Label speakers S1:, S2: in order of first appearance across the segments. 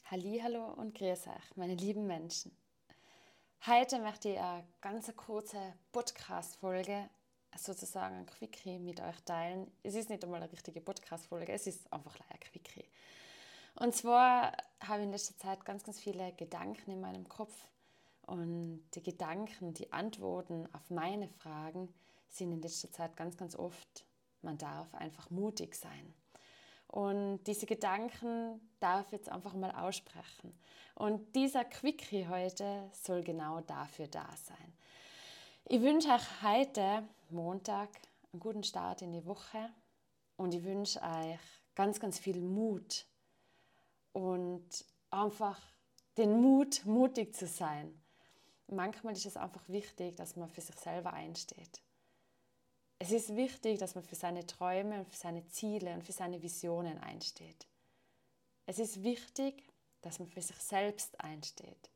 S1: Hallihallo und grüß euch, meine lieben Menschen. Heute möchte ich eine ganz kurze Podcast-Folge, sozusagen ein Quickie mit euch teilen. Es ist nicht einmal eine richtige Podcast-Folge, es ist einfach ein Quickie. Und zwar habe ich in letzter Zeit ganz viele Gedanken in meinem Kopf und die Gedanken, die Antworten auf meine Fragen sind in letzter Zeit ganz oft, man darf einfach mutig sein. Und diese Gedanken darf ich jetzt einfach mal aussprechen. Und dieser Quickie heute soll genau dafür da sein. Ich wünsche euch heute, Montag, einen guten Start in die Woche. Und ich wünsche euch ganz viel Mut. Und einfach den Mut, mutig zu sein. Manchmal ist es einfach wichtig, dass man für sich selber einsteht. Es ist wichtig, dass man für seine Träume und für seine Ziele und für seine Visionen einsteht. Es ist wichtig, dass man für sich selbst einsteht.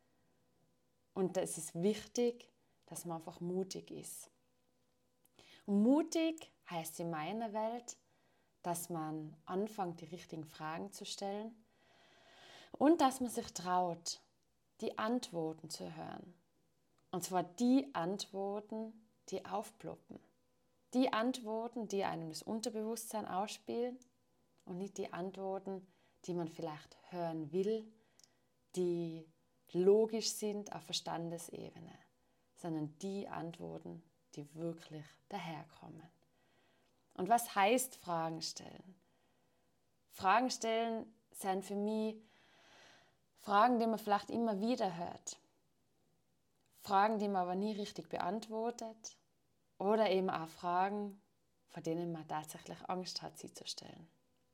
S1: Und es ist wichtig, dass man einfach mutig ist. Und mutig heißt in meiner Welt, dass man anfängt, die richtigen Fragen zu stellen und dass man sich traut, die Antworten zu hören. Und zwar die Antworten, die aufploppen. Die Antworten, die einem das Unterbewusstsein ausspielen und nicht die Antworten, die man vielleicht hören will, die logisch sind auf Verstandesebene, sondern die Antworten, die wirklich daherkommen. Und was heißt Fragen stellen? Fragen stellen sind für mich Fragen, die man vielleicht immer wieder hört. Fragen, die man aber nie richtig beantwortet. Oder eben auch Fragen, vor denen man tatsächlich Angst hat, sie zu stellen.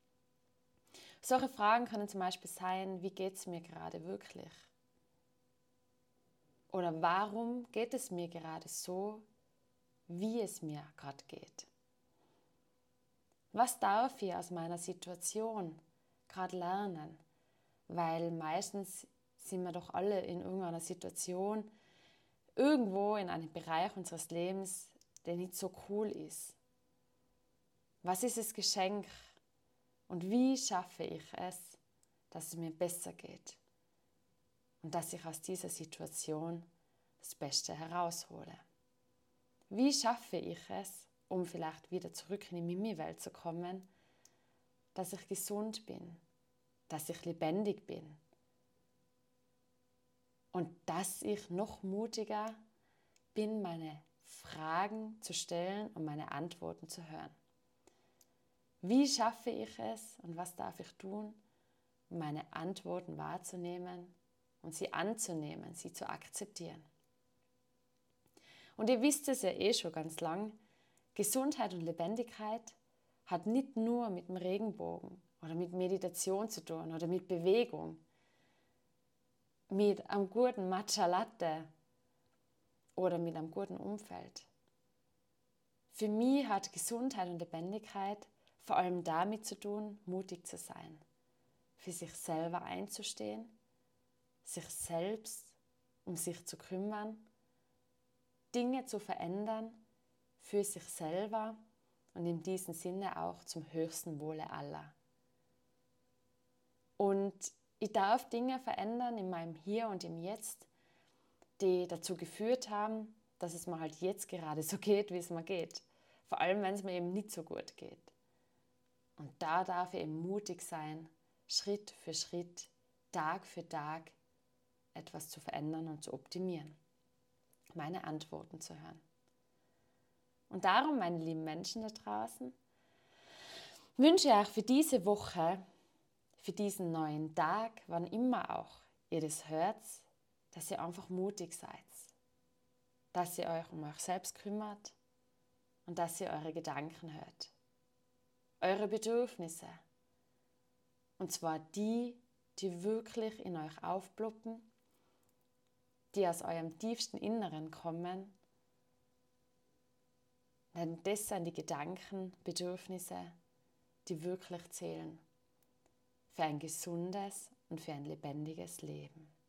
S1: Solche Fragen können zum Beispiel sein, wie geht es mir gerade wirklich? Oder warum geht es mir gerade so, wie es mir gerade geht? Was darf ich aus meiner Situation gerade lernen? Weil meistens sind wir doch alle in irgendeiner Situation, irgendwo in einem Bereich unseres Lebens, der nicht so cool ist. Was ist das Geschenk und wie schaffe ich es, dass es mir besser geht und dass ich aus dieser Situation das Beste heraushole? Wie schaffe ich es, um vielleicht wieder zurück in die Mimi-Welt zu kommen, dass ich gesund bin, dass ich lebendig bin und dass ich noch mutiger bin, meine Fragen zu stellen und meine Antworten zu hören. Wie schaffe ich es und was darf ich tun, um meine Antworten wahrzunehmen und sie anzunehmen, sie zu akzeptieren? Und ihr wisst es ja eh schon ganz lang, Gesundheit und Lebendigkeit hat nicht nur mit dem Regenbogen oder mit Meditation zu tun oder mit Bewegung, mit einem guten Matcha Latte oder mit einem guten Umfeld. Für mich hat Gesundheit und Lebendigkeit vor allem damit zu tun, mutig zu sein, für sich selber einzustehen, sich selbst um sich zu kümmern, Dinge zu verändern für sich selber und in diesem Sinne auch zum höchsten Wohle aller. Und ich darf Dinge verändern in meinem Hier und im Jetzt, die dazu geführt haben, dass es mir halt jetzt gerade so geht, wie es mir geht. Vor allem, wenn es mir eben nicht so gut geht. Und da darf ich eben mutig sein, Schritt für Schritt, Tag für Tag etwas zu verändern und zu optimieren. Meine Antworten zu hören. Und darum, meine lieben Menschen da draußen, wünsche ich euch für diese Woche, für diesen neuen Tag, wann immer auch ihr das hört, dass ihr einfach mutig seid. Dass ihr euch um euch selbst kümmert und dass ihr eure Gedanken hört. Eure Bedürfnisse. Und zwar die, die wirklich in euch aufploppen, die aus eurem tiefsten Inneren kommen. Denn das sind die Gedanken, Bedürfnisse, die wirklich zählen für ein gesundes und für ein lebendiges Leben.